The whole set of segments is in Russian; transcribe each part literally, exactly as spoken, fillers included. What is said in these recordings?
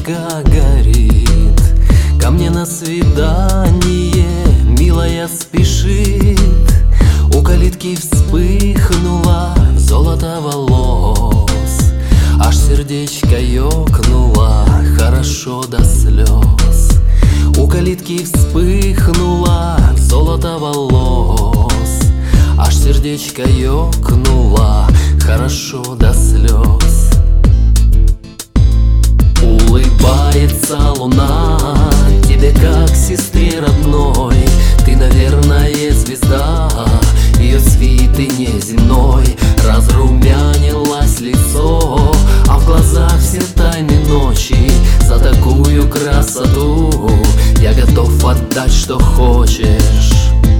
лампочка горит, ко мне на свидание милая спешит. У калитки вспыхнуло золото волос, аж сердечко ёкнуло хорошо до слез. У калитки вспыхнуло золото волос, аж сердечко ёкнуло хорошо до слез. Улыбается луна тебе как сестре родной, ты, наверное, звезда, ее свиты неземной. Разрумянилось лицо, а в глазах все тайны ночи. За такую красоту я готов отдать, что хочешь.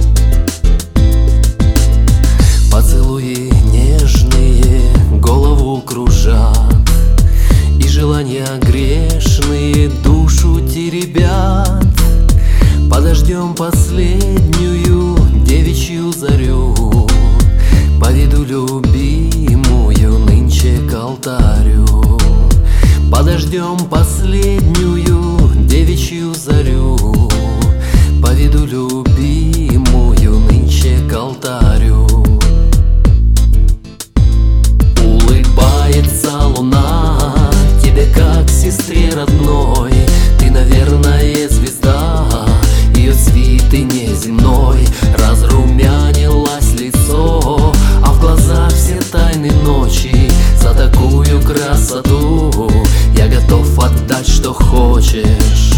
Поцелуи нежные голову кружат, и желания грешные душу теребят. Подождем последнюю девичью зарю, поведу любимую нынче к алтарю. Подождем последнюю девичью зарю, поведу любимую нынче к алтарю. Улыбается луна тебе как сестре родной, ты, наверное, звезда, ее свиты неземной. Разрумянилось лицо, а в глазах все тайны ночи. За такую красоту я готов отдать, что хочешь.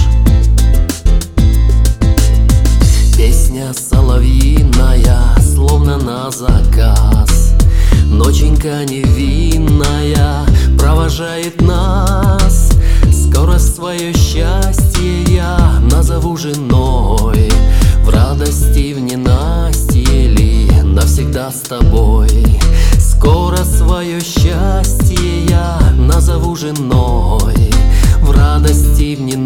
Песня соловьиная, словно на заказ, ноченька невинная провожает нас. Скоро свое счастье я назову женой, в радости, в ненастье ли навсегда с тобой. Скоро свое счастье я назову женой, в радости, в ненастье